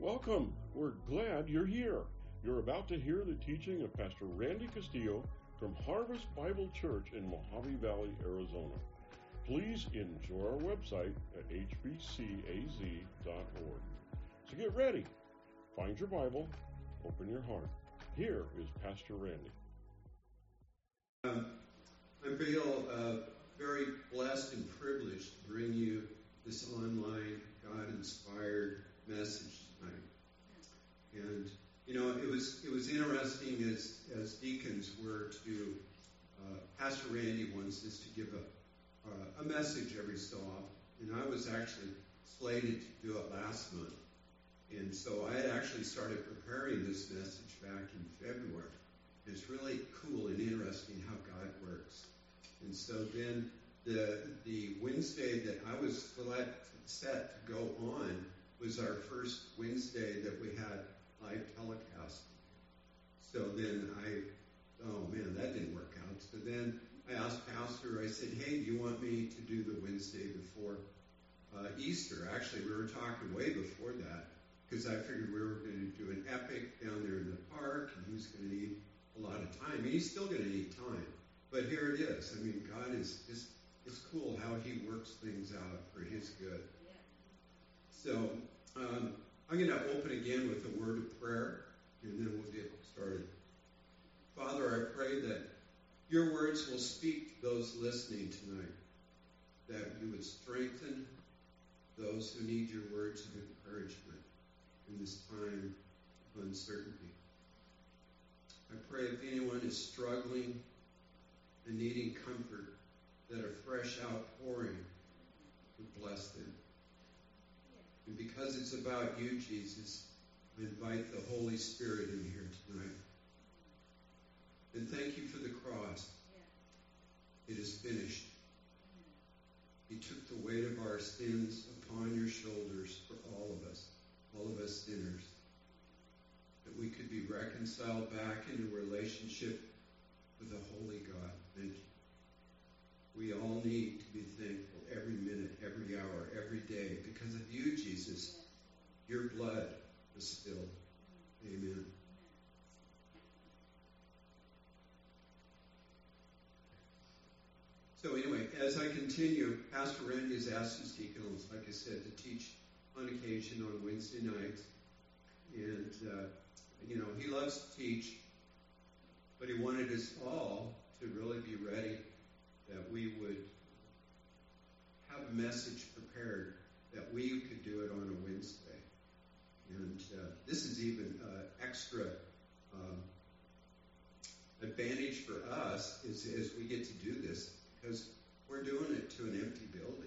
Welcome. We're glad you're here. You're about to hear the teaching of Pastor Randy Castillo from Harvest Bible Church in Mojave Valley, Arizona. Please enjoy our website at hbcaz.org. So get ready. Find your Bible. Open your heart. Here is Pastor Randy. I feel very blessed and privileged to bring you this online God-inspired message tonight. And you know, it was interesting as deacons were to Pastor Randy wants us to give a message every so often, and I was actually slated to do it last month, and so I had actually started preparing this message back in February. It's really cool and interesting how God works. And so then the Wednesday that I was set to go on was our first Wednesday that we had live telecast. So then that didn't work out. So then I asked Pastor, I said, hey, do you want me to do the Wednesday before Easter? Actually, we were talking way before that because I figured we were going to do an epic down there in the park and he was going to need a lot of time. And he's still going to need time. But here it is. I mean, God is just, it's cool how he works things out for his good. So I'm going to open again with a word of prayer, and then we'll get started. Father, I pray that your words will speak to those listening tonight, that you would strengthen those who need your words of encouragement in this time of uncertainty. I pray if anyone is struggling and needing comfort, that a fresh outpouring would bless them. And because it's about you, Jesus, I invite the Holy Spirit in here tonight. And thank you for the cross. It is finished. You took the weight of our sins upon your shoulders for all of us sinners, that we could be reconciled back into relationship with a holy God. Thank you. We all need to be thankful every minute, every hour, every day. Because of you, Jesus, your blood was spilled. Amen. So anyway, as I continue, Pastor Randy has asked his deacons, like I said, to teach on occasion on Wednesday nights. And, he loves to teach, but he wanted us all to really be ready, that we would have a message prepared, that we could do it on a Wednesday. And this is even extra advantage for us is as we get to do this, because we're doing it to an empty building.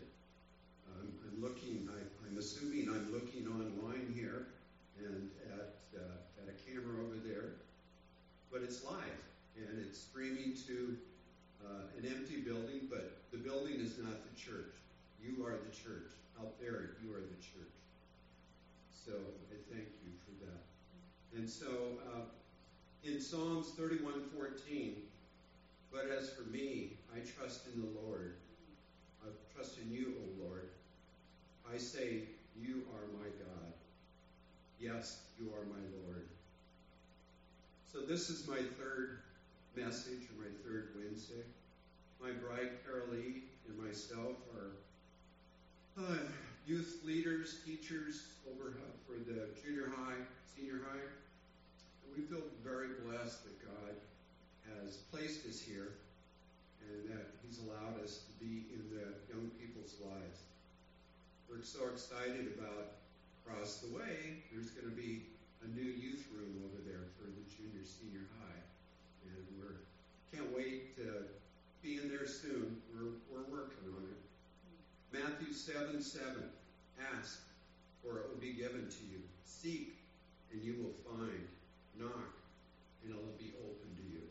I'm assuming I'm looking online here and at a camera over there, but it's live and it's streaming to an empty building, but the building is not the church. You are the church. Out there, you are the church. So I thank you for that. And so in Psalms 31:14, but as for me, I trust in the Lord. I trust in you, O Lord. I say, you are my God. Yes, you are my Lord. So this is my third message, or my third Wednesday. My bride, Carol Lee, and myself are youth leaders, teachers over for the junior high, senior high. And we feel very blessed that God has placed us here and that he's allowed us to be in the young people's lives. We're so excited about across the way, there's going to be a new youth room over there for the junior, senior high. And we can't wait to be in there soon. We're working on it. Matthew 7:7, ask, for it will be given to you. Seek, and you will find. Knock, and it will be open to you.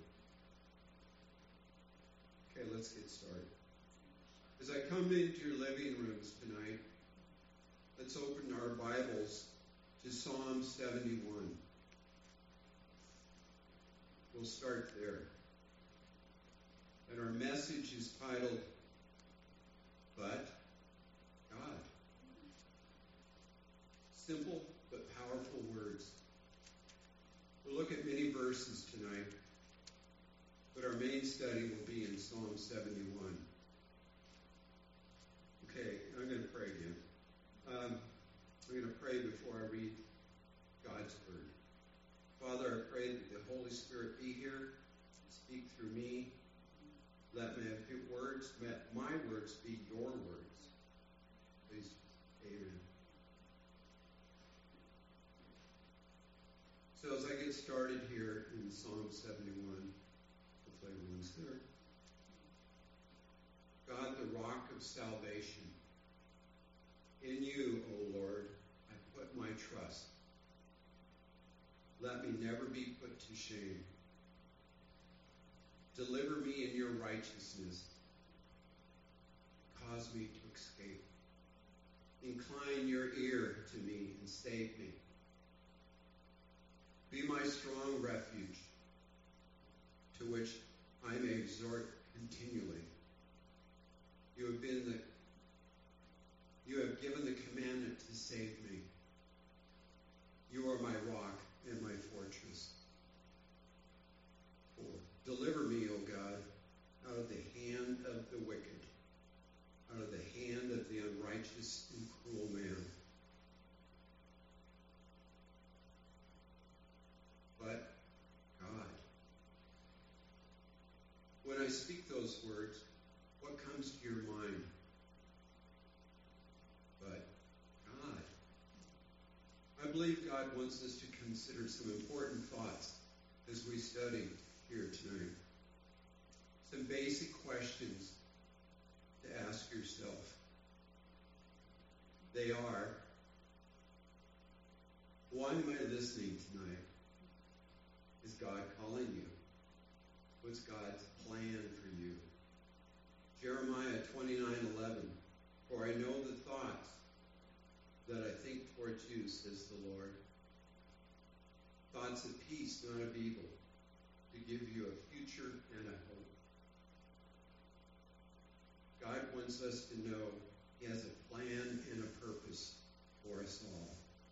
Okay, let's get started. As I come into your living rooms tonight, let's open our Bibles to Psalm 71. We'll start there. And our message is titled, But God. Simple but powerful words. We'll look at many verses tonight, but our main study will be in Psalm 71. Okay, I'm going to pray again. I'm going to pray before I read God's Word. Father, I pray that the Holy Spirit be here, speak through me. Let my words be your words. Please, amen. So as I get started here in Psalm 71, hopefully everyone's there. God, the rock of salvation, in you, O Lord, I put my trust. Let me never be put to shame. Deliver me in your righteousness. Cause me to escape. Incline your ear to me and save me. Be my strong refuge, to which I may exhort continually. You have given the commandment to save me. You are my rock and my fortress. 4. Deliver me, O God, out of the hand of the wicked, out of the hand of the unrighteous and cruel man. But God. When I speak those words, what comes to your mind? But God. I believe God wants us to consider some important thoughts as we study here tonight. Some basic questions to ask yourself. They are, why am I listening tonight? Is God calling you? What's God's plan for you? Jeremiah 29:11. For I know the thoughts that I think towards you, says the Lord. Thoughts of peace, not of evil, to give you a future and a hope. God wants us to know He has a plan and a purpose for us all.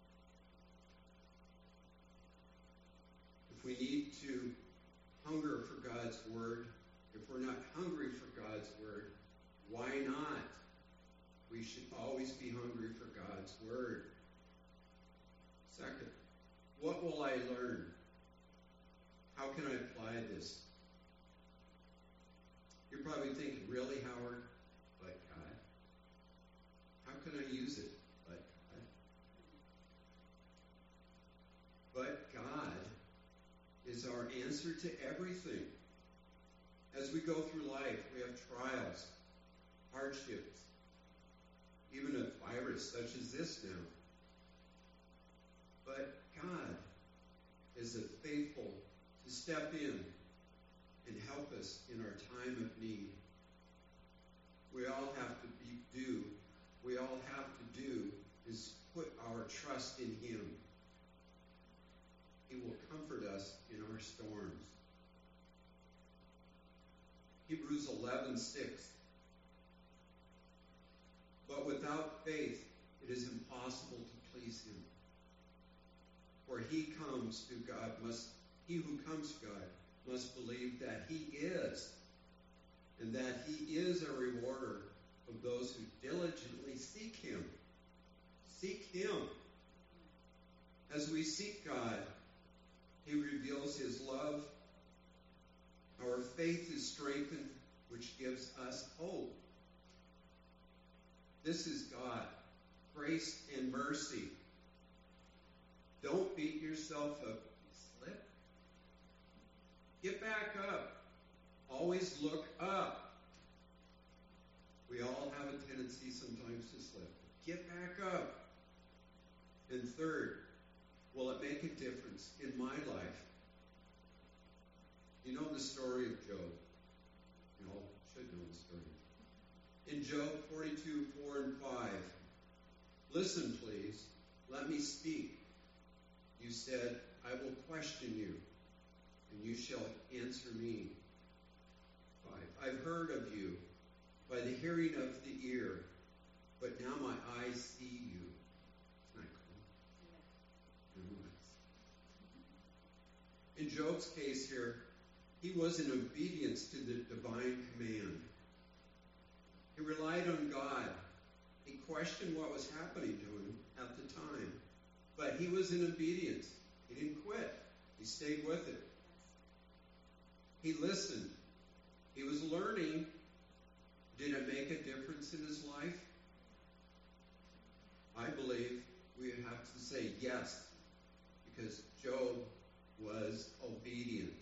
If we need to hunger for God's Word, if we're not hungry for God's Word, why not? We should always be hungry for God's Word. Second, what will I learn? How can I apply this? You're probably thinking, really, Howard? But God. How can I use it? But God. But God is our answer to everything. As we go through life, we have trials, hardships, even a virus such as this now. But God is faithful to step in and help us in our time of need. We all have to do is put our trust in Him. He will comfort us in our storms. Hebrews 11:6. But without faith, it is impossible to please Him. For he who comes to God must believe that He is, and that He is a rewarder of those who diligently seek Him. Seek Him. As we seek God, He reveals His love. Our faith is strengthened, which gives us hope. This is God, grace and mercy. Don't beat yourself up. Slip. Get back up. Always look up. We all have a tendency sometimes to slip. Get back up. And third, will it make a difference in my life? You know the story of Job. You all should know the story. In Job 42:4-5, listen, please. Let me speak. You said, I will question you, and you shall answer me. 5. I've heard of you by the hearing of the ear, but now my eyes see you. Isn't that cool? In Job's case here, he was in obedience to the divine command. He relied on God. He questioned what was happening to him at the time. But he was in obedience. He didn't quit. He stayed with it. He listened. He was learning. Did it make a difference in his life? I believe we have to say yes, because Job was obedient.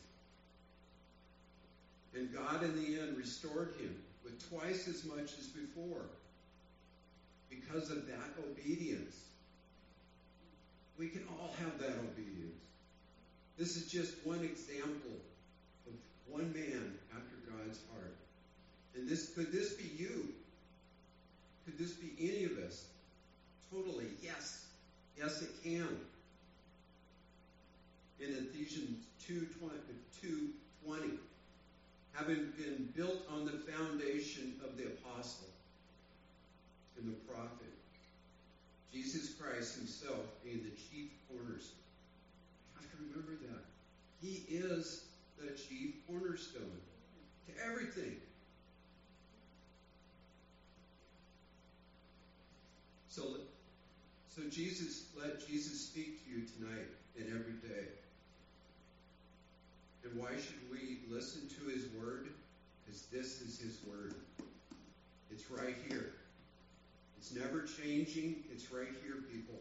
And God in the end restored him with twice as much as before because of that obedience. We can all have that obedience. This is just one example of one man after God's heart. And could this be you? Could this be any of us? Totally, yes. Yes, it can. In Ephesians 2:20, having been built on the foundation of the apostle and the prophet, Jesus Christ himself being the chief cornerstone. You have to remember that. He is the chief cornerstone to everything. So let Jesus speak to you tonight and every day. And why should we listen to his word? Because this is his word. It's right here. It's never changing. It's right here, people.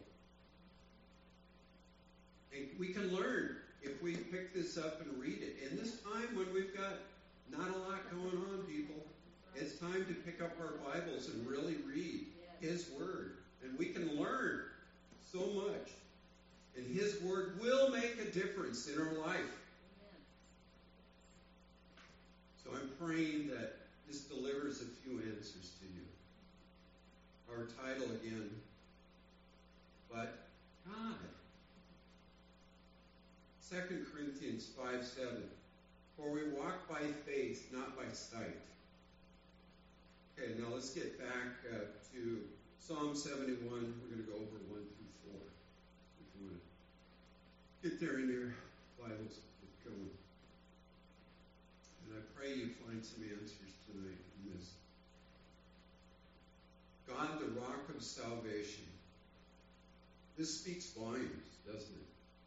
And we can learn if we pick this up and read it. In this time when we've got not a lot going on, people, it's time to pick up our Bibles and really read his word. And we can learn so much. And his word will make a difference in our life. So I'm praying that this delivers a few answers to you. Our title again, But God. 2 Corinthians 5:7. For we walk by faith, not by sight. Okay, now let's get back to Psalm 71. We're going to go over 1 through 4. If you want to get there in your Bibles, get going. And I pray you find some answers tonight in this. God, the rock of salvation. This speaks volumes, doesn't it?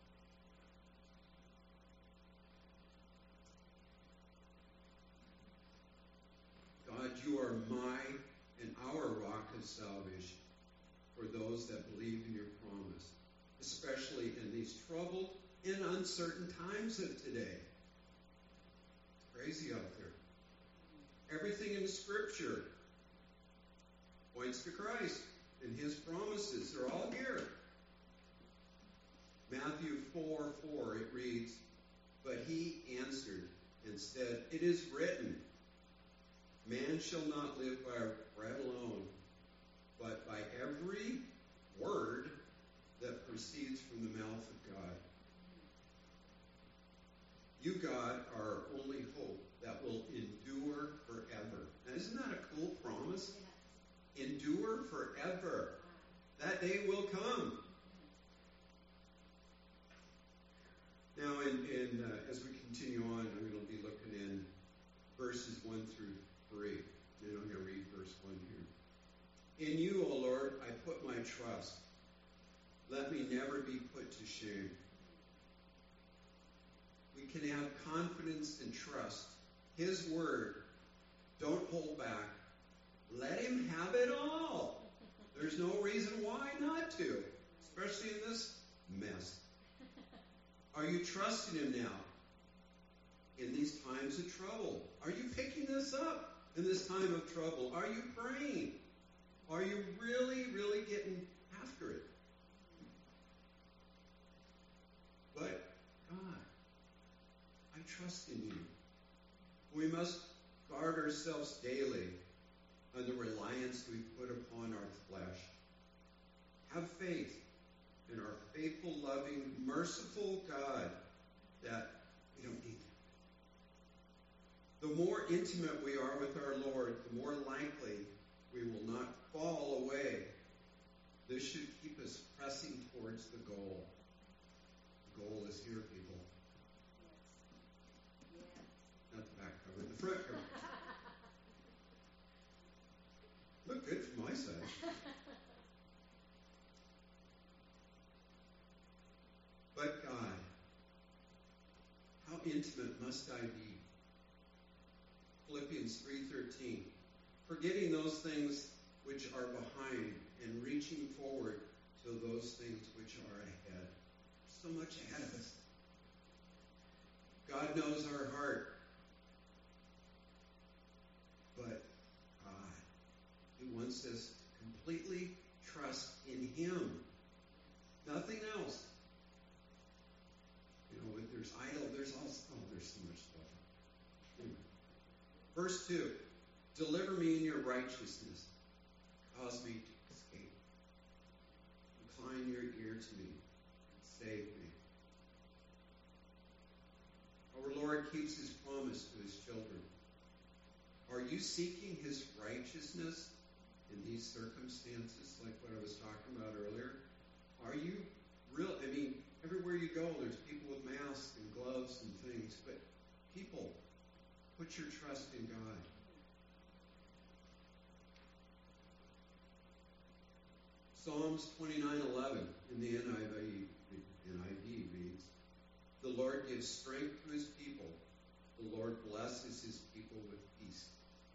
God, you are my and our rock of salvation for those that believe in your promise, especially in these troubled and uncertain times of today. It's crazy out there. Everything in Scripture points to Christ and his promises. They're all here. Matthew 4:4, it reads, But he answered and said, It is written, Man shall not live by bread alone, but by every word that proceeds from the mouth of God. You, God, are our only hope that will endure forever. Now, isn't that a cool promise? Yes. Endure forever. That day will come. Now, as we continue on, I'm going to be looking in verses 1 through 3. And I'm going to read verse 1 here. In you, O Lord, I put my trust. Let me never be put to shame. We can have confidence and trust. His word, don't hold back. Let him have it all. There's no reason why not to, especially in this mess. Are you trusting him now in these times of trouble? Are you picking this up in this time of trouble? Are you praying? Are you really, really getting after it? But God, I trust in you. We must guard ourselves daily on the reliance we put upon our flesh. Have faith in our faithful, loving, merciful God that we don't need. The more intimate we are with our Lord, the more likely we will not fall away. This should keep us pressing towards the goal. The goal is here, people. But God, how intimate must I be? Philippians 3:13. Forgetting those things which are behind and reaching forward to those things which are ahead. So much ahead of us. God knows our heart. But God, He wants us to completely trust in Him. Nothing else. You know, if there's idol, there's also, there's so much stuff. Anyway. Verse 2. Deliver me in your righteousness. Cause me to escape. Incline your ear to me. Save me. Our Lord keeps His promise to His children. Are you seeking His righteousness in these circumstances, like what I was talking about earlier? Are you real? I mean, everywhere you go, there's people with masks and gloves and things, but people, put your trust in God. Psalms 29:11 in the NIV reads, "The Lord gives strength to His people. The Lord blesses His people with peace."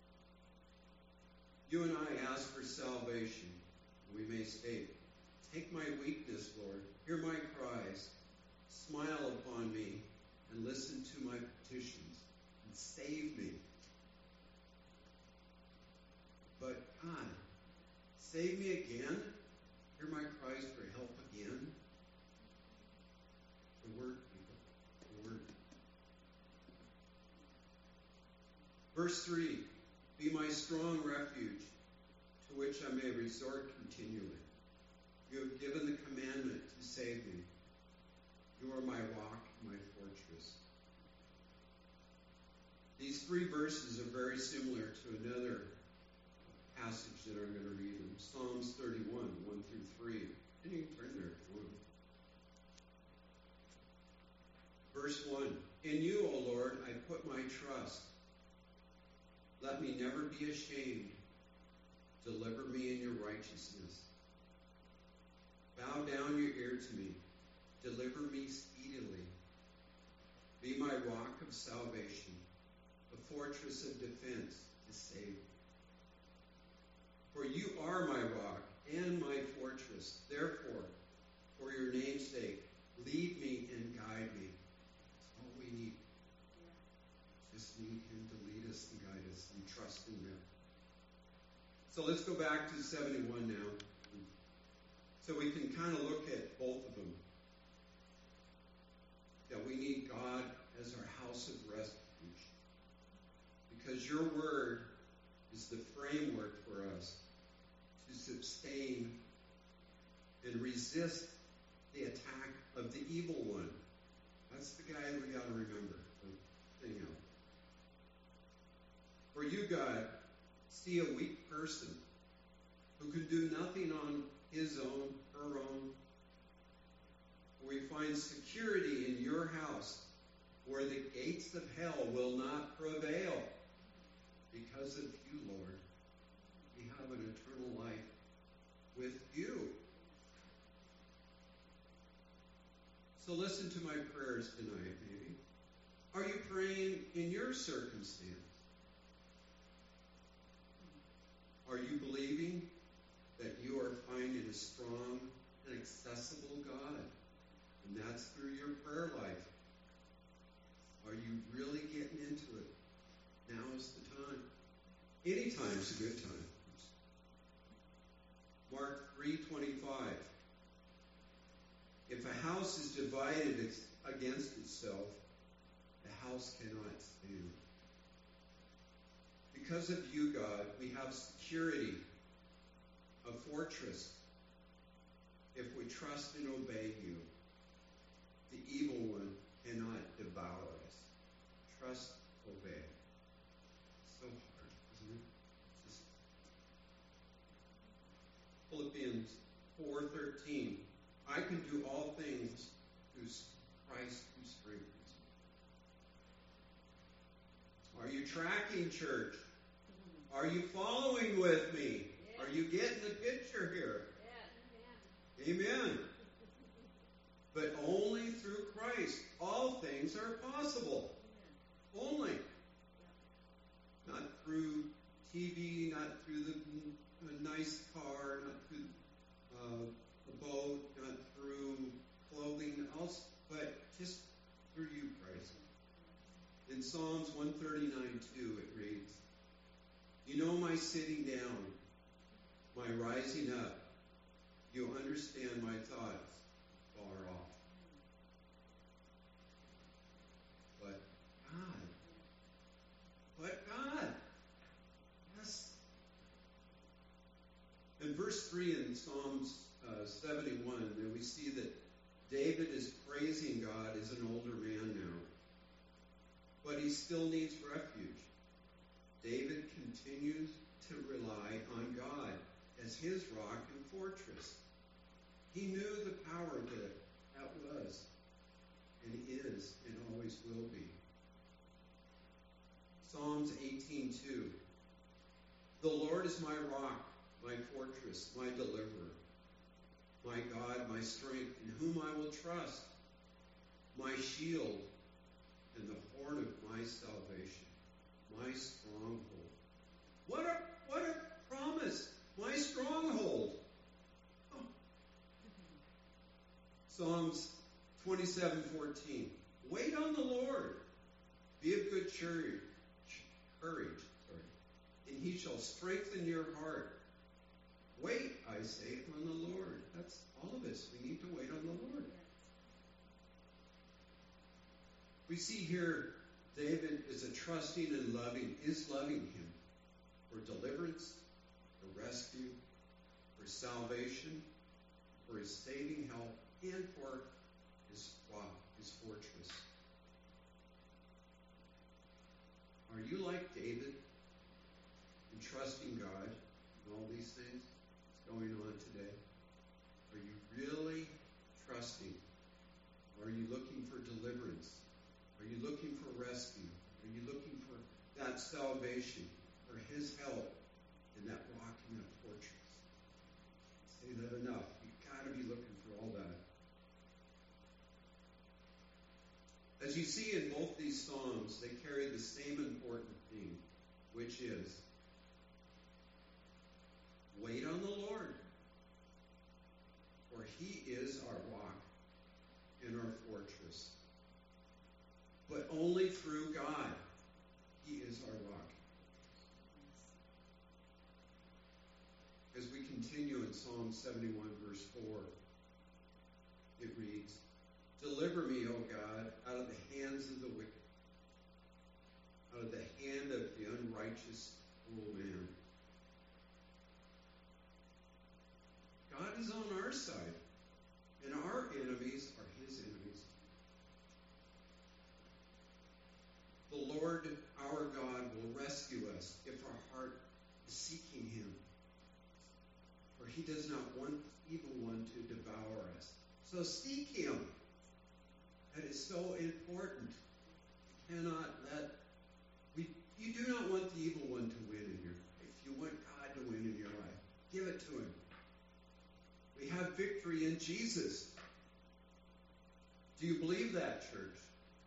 You and I ask for salvation. We may state, "Take my weakness, Lord. Hear my cries. Smile upon me and listen to my petitions and save me." But God, save me again? Hear my cries for help again? The word, people. The word. Verse 3. Be my strong refuge, to which I may resort continually. You have given the commandment to save me. You are my rock and my fortress. These three verses are very similar to another passage that I'm going to read in Psalms 31, 1 through 3. And you can turn there if you want. Verse 1. In you, O Lord, I put my trust. Let me never be ashamed. Deliver me in your righteousness. Bow down your ear to me. Deliver me speedily. Be my rock of salvation, a fortress of defense to save me. For you are my rock and my fortress. Therefore, for your name's sake, lead me and guide me. That's all we need. Just need Him to lead us and guide us and trust in Him. So let's go back to 71 now. So we can kind of look at both of them. That we need God as our house of refuge. Because your word is the framework for us to sustain and resist the attack of the evil one. That's the guy we got to remember. The thing out. For you, God, see a weak person who can do nothing on his own, her own. We find security in your house, where the gates of hell will not prevail. Because of you, Lord, we have an eternal life with you. So listen to my prayers tonight, maybe. Are you praying in your circumstance? Are you believing that you are finding a strong and accessible God? And that's through your prayer life. Are you really getting into it? Now is the time. Any time is a good time. Mark 3:25. If a house is divided against itself, the house cannot stand. Because of you, God, we have security, a fortress. If we trust and obey you, the evil one cannot devour us. Trust, obey. So hard, isn't it? Philippians 4:13. I can do all things through Christ who strengthens me. Are you tracking, church? Are you following with me? Yeah. Are you getting the picture here? Yeah. Amen. But only through Christ, all things are possible. Only. Not through TV, not through the nice car, not through the boat, not through clothing else, but just through you, Christ. In Psalms 139:2, it reads, "You know my sitting down, my rising up. You understand my thoughts far off." But God. Yes. In verse 3 in Psalms 71, we see that David is praising God as an older man now. But he still needs refuge. David continues to rely on God as his rock and fortress. He knew the power that was, and is, and always will be. Psalms 18:2. "The Lord is my rock, my fortress, my deliverer, my God, my strength, in whom I will trust, my shield and the horn of my salvation, my stronghold." What a promise! My stronghold. Oh. Psalms 27:14. "Wait on the Lord. Be of good courage, and he shall strengthen your heart." Wait, I say, on the Lord. That's all of us. We need to wait on the Lord. We see here David is loving him for deliverance, for rescue, for salvation, for his saving help, and for his rock, his fortress. Are you like David in trusting God in all these things that's going on today? Are you really trusting? Are you looking for deliverance? Are you looking for rescue? Are you looking for that salvation, for his help in that rock and that fortress? Say that enough. You've got to be looking for all that. As you see in both these Psalms, they carry the same important theme, which is wait on the Lord, for he is our rock and our fortress. But only through God, he is our rock. As we continue in Psalm 71, verse 4, it reads, "Deliver me, O God, out of the hands of the wicked, out of the hand of the unrighteous cruel man." God is on our side, and our enemies are his enemies. The Lord, our God, will rescue us if our heart is seeking him. For he does not want the evil one to devour us. So seek him. That is so important. You do not want the evil one to win in your life. You want God to win in your life. Give it to him. We have victory in Jesus. Do you believe that, church?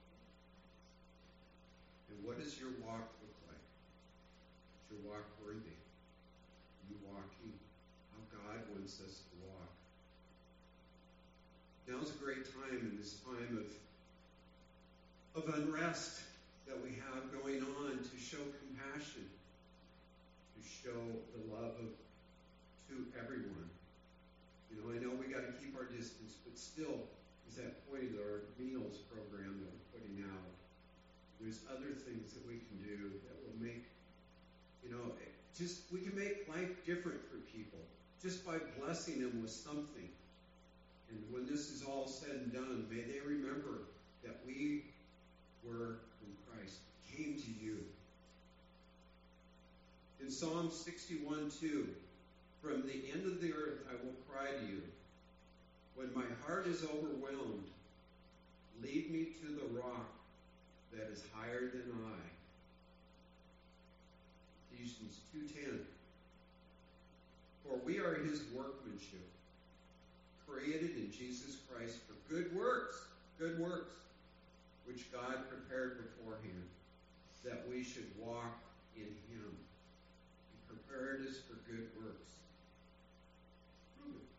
And what does your walk look like? Is your walk worthy? Are you walking how God wants us to walk? Now's a great time in this time of unrest that we have going on to show compassion, to show the love to everyone. I know we got to keep our distance, but still, is that point of our meals program that we're putting out. There's other things that we can do that will make, we can make life different for people just by blessing them with something. And when this is all said and done, may they remember that we were in Christ, came to you. In Psalm 61:2, "From the end of the earth I will cry to you. When my heart is overwhelmed, lead me to the rock that is higher than I." Ephesians 2:10, "For we are his workmanship, created in Jesus Christ for good works, good works, which God prepared beforehand, that we should walk in him. He prepared us for good works. Prove it.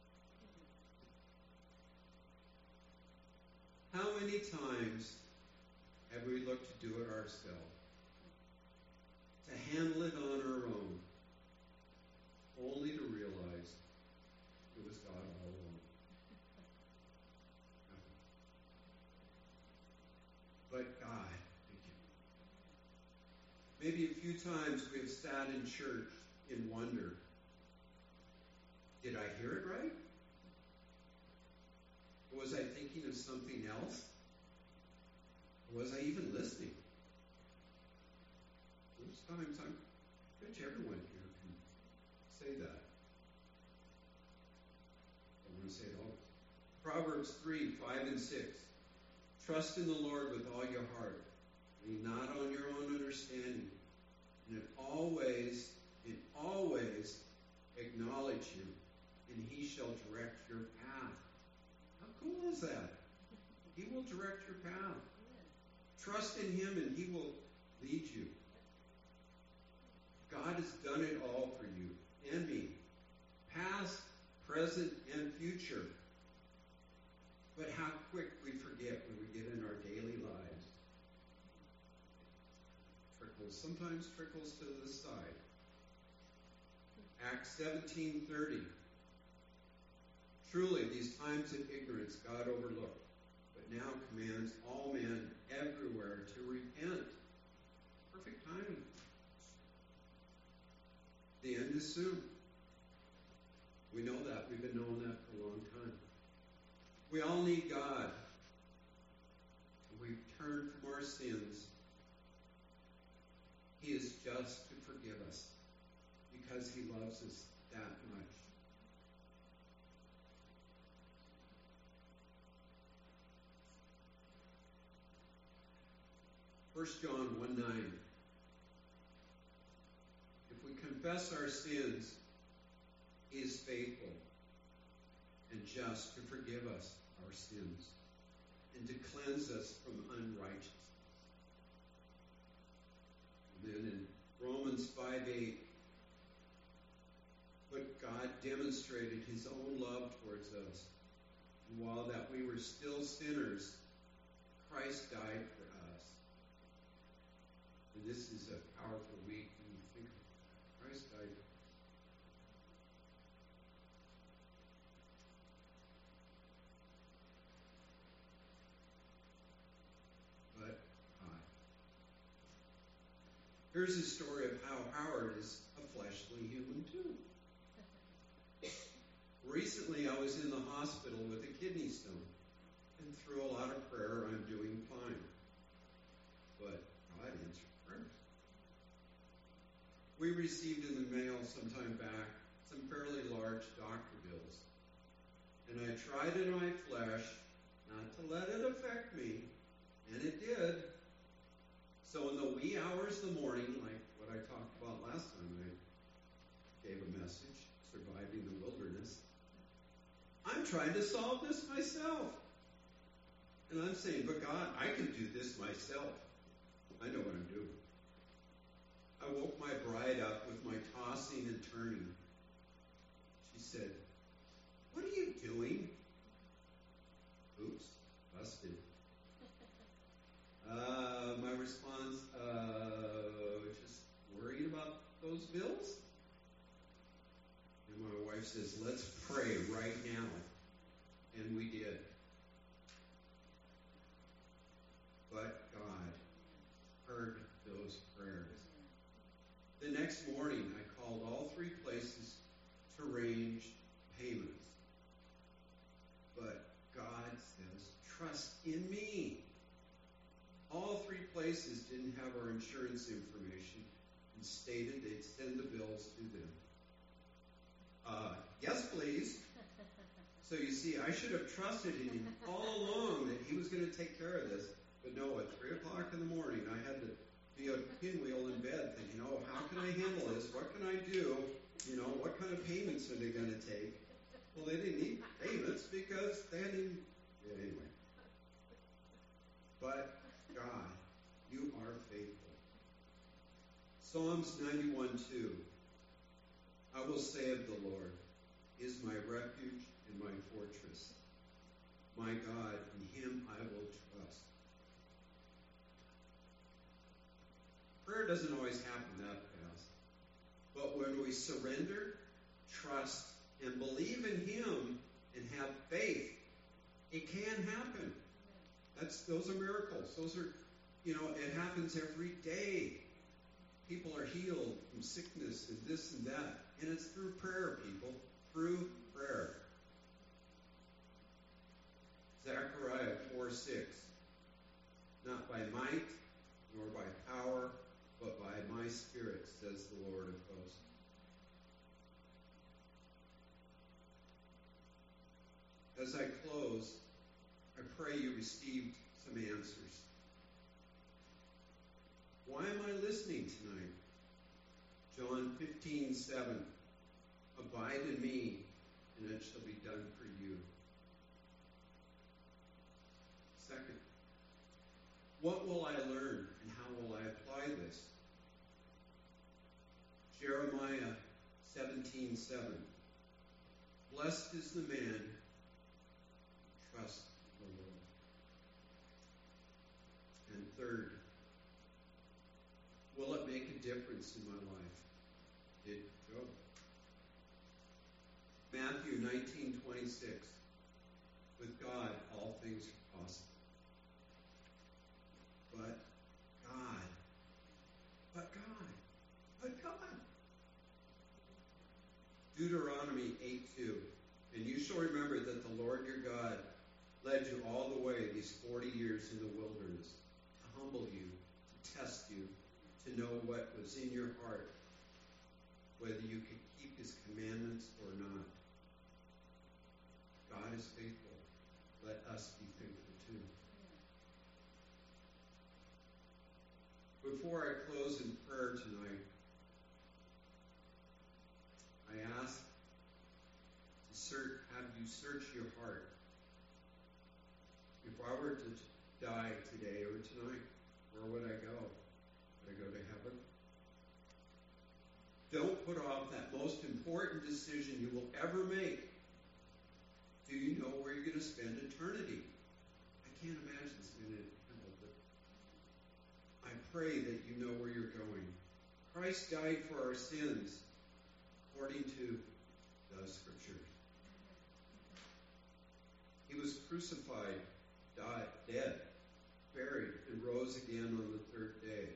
How many times have we looked to do it ourselves? To handle it on our own, only to realize it was God all along. But God, maybe a few times we have sat in church in wonder. Did I hear it right? Or was I thinking of something else? Or was I even listening? Sometimes I bet you everyone here can say that. I want to say it all. Proverbs 3, 5 and 6. Trust in the Lord with all your heart. Lean not on your own understanding. And in all ways, acknowledge him, and he shall direct your path. How cool is that? He will direct your path. Trust in him, and he will lead you. God has done it all for you and me, past, present, and future. But how quick we forget when we get in our daily lives. Sometimes trickles to the side. Acts 17:30. Truly, these times of ignorance God overlooked, but now commands all men everywhere to repent. Perfect timing. The end is soon. We know that. We've been knowing that for a long time. We all need God. We turn from our sins. He is just to forgive us because he loves us that much. First John 1:9. If we confess our sins, he is faithful and just to forgive us our sins and to cleanse us from unrighteousness. And then in Romans 5:8, but God demonstrated his own love towards us. And while that we were still sinners, Christ died for us. And this is a powerful week when you think of it. Christ died for us. But God. Here's a story of how Howard is a fleshly human too. Recently, I was in the hospital with a kidney stone, and through a lot of prayer, I'm doing fine. But God answered prayers. We received in the mail some time back some fairly large doctor bills, and I tried in my flesh not to let it affect me, and it did. So in the wee hours of the morning, like what I talked about last time I gave a message, Surviving the Wilderness, I'm trying to solve this myself. And I'm saying, but God, I can do this myself. I know what I'm doing. I woke my bride up with my tossing and turning. She said, what are you doing? Oops, busted. My response, just worried about those bills? And my wife says, let's pray right now. And we did. But God heard those prayers. The next morning, I called all three places to arrange payments. But God says, trust in me. All three places didn't have our insurance information and stated they'd send the bills to them. Yes, please. So you see, I should have trusted in him all along that he was going to take care of this. But no, at 3 o'clock in the morning, I had to be a pinwheel in bed thinking, oh, how can I handle this? What can I do? You know, what kind of payments are they going to take? Well, they didn't need payments because they hadn't even... Yeah, anyway. But God, you are faithful. Psalms 91:2. I will say of the Lord, He is my refuge and my fortress. My God, in Him I will trust. Prayer doesn't always happen that fast. But when we surrender, trust, and believe in Him and have faith, it can happen. Those are miracles. Those are, it happens every day. People are healed from sickness and this and that. And it's through prayer, people. Through prayer. Zechariah 4:6. Not by might, nor by power, but by my Spirit, says the Lord of hosts. As I close, I pray you received some answers. Why am I listening tonight? John 15:7. Abide in me, and it shall be done for you. Second, what will I learn, and how will I apply this? Jeremiah 17:7. Blessed is the man who trusts the Lord. And third, will it make a difference in my life? Did Job. Matthew 19:26. With God, all things are possible. But God. Deuteronomy 8:2. And you shall remember that the Lord your God led you all the way these 40 years in the wilderness to humble you, to test you, to know what was in your heart, whether you could keep His commandments or not. God is faithful. Let us be faithful too. Before I close in prayer tonight, I ask have you search your heart. If I were to die today or tonight, where would I go? Would I go to heaven? Don't put off that most important decision you will ever make. Do you know where you're going to spend eternity? I can't imagine spending it in hell, but I pray that you know where you're going. Christ died for our sins, according to the Scriptures. He was crucified, died, dead, buried, and rose again on the third day.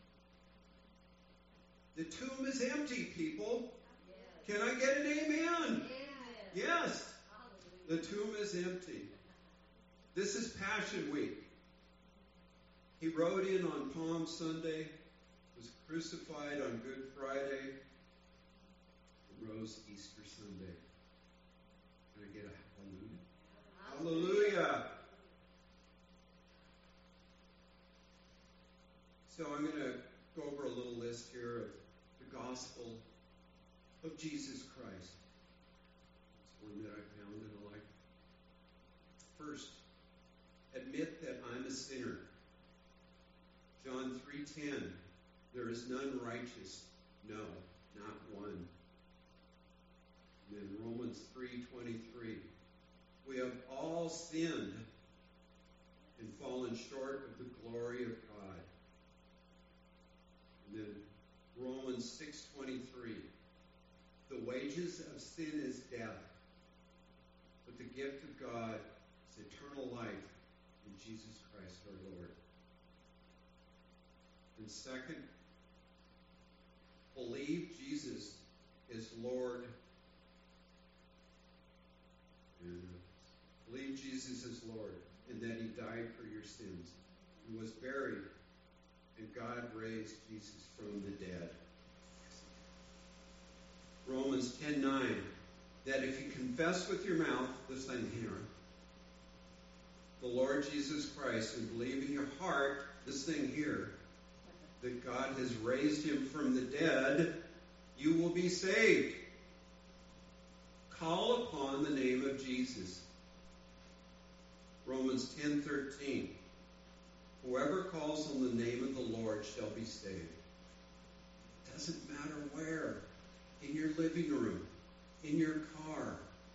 The tomb is empty, people. Yes. Can I get an amen? Yes. The tomb is empty. This is Passion Week. He rode in on Palm Sunday, was crucified on Good Friday, and rose Easter Sunday. Can I get a hallelujah? Hallelujah! So I'm going to go over a little list here of the gospel of Jesus Christ. It's one that I found and I like. First, admit that I'm a sinner. John 3:10, there is none righteous, no, not one. And then Romans 3:23, we have all sinned and fallen short of the glory of God. And then Romans 6:23, the wages of sin is death, but the gift of God is eternal life in Jesus Christ our Lord. And second, believe Jesus is Lord. And believe Jesus is Lord, and that He died for your sins, and was buried, and God raised Jesus from the dead. Romans 10:9, that if you confess with your mouth, this thing here, the Lord Jesus Christ, and believe in your heart, this thing here, that God has raised Him from the dead, you will be saved. Call upon the name of Jesus. Romans 10:13. Whoever calls on the name of the Lord shall be saved. It doesn't matter where. In your living room, in your car,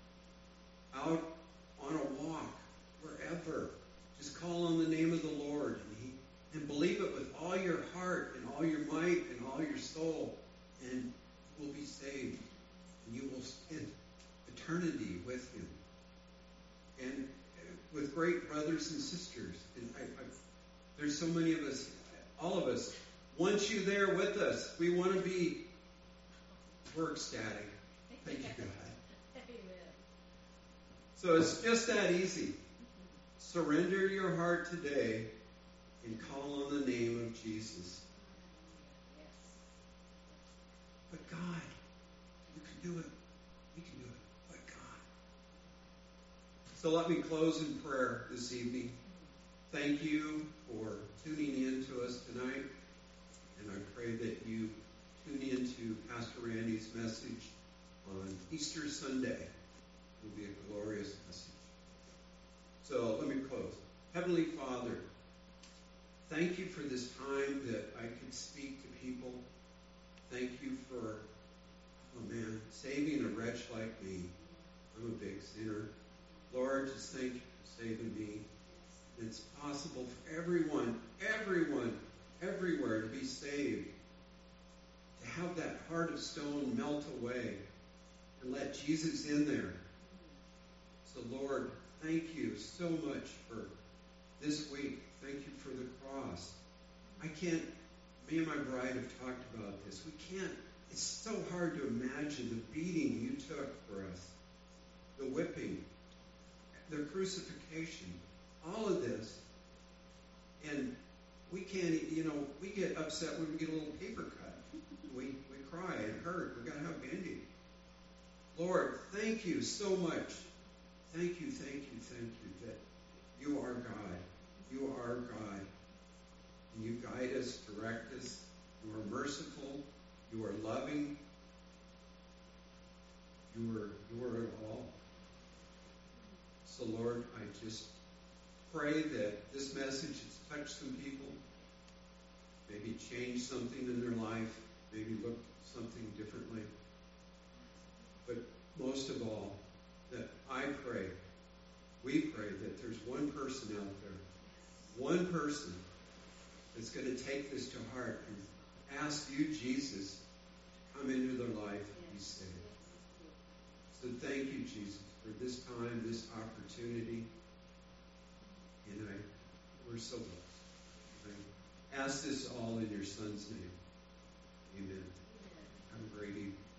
out on a walk, wherever. Just call on the name of the Lord and believe it with all your heart and all your might and all your soul, and you will be saved. And you will spend eternity with Him. And with great brothers and sisters. And there's so many of us, all of us, want you there with us. We want to be, we're ecstatic. Thank you, God. Amen. So it's just that easy. Surrender your heart today and call on the name of Jesus. Yes. But God, you can do it. You can do it. But God. So let me close in prayer this evening. Thank you for tuning in to us tonight. And I pray that you tune in to Pastor Randy's message on Easter Sunday. It will be a glorious message. So let me close. Heavenly Father, thank you for this time that I could speak to people. Thank you for, saving a wretch like me. I'm a big sinner. Lord, just thank you for saving me. It's possible for everyone, everywhere to be saved. To have that heart of stone melt away and let Jesus in there. So Lord, thank you so much for this week. Thank you for the cross. Me and my bride have talked about this. It's so hard to imagine the beating you took for us. The whipping, the crucifixion, all of this. And we can't, we get upset when we get a little paper cut. We cry, it hurt, we got to have Band-Aid. Lord, thank you so much. Thank you that you are God. You are God. And you guide us, direct us. You are merciful. You are loving. You are it all. So Lord, I just pray that this message has touched some people, maybe changed something in their life, maybe looked something differently. But most of all, that we pray that there's one person out there, one person that's going to take this to heart and ask you, Jesus, to come into their life and be saved. So thank you, Jesus, for this time, this opportunity. And we're so blessed. I ask this all in your Son's name. Amen. Have a great evening.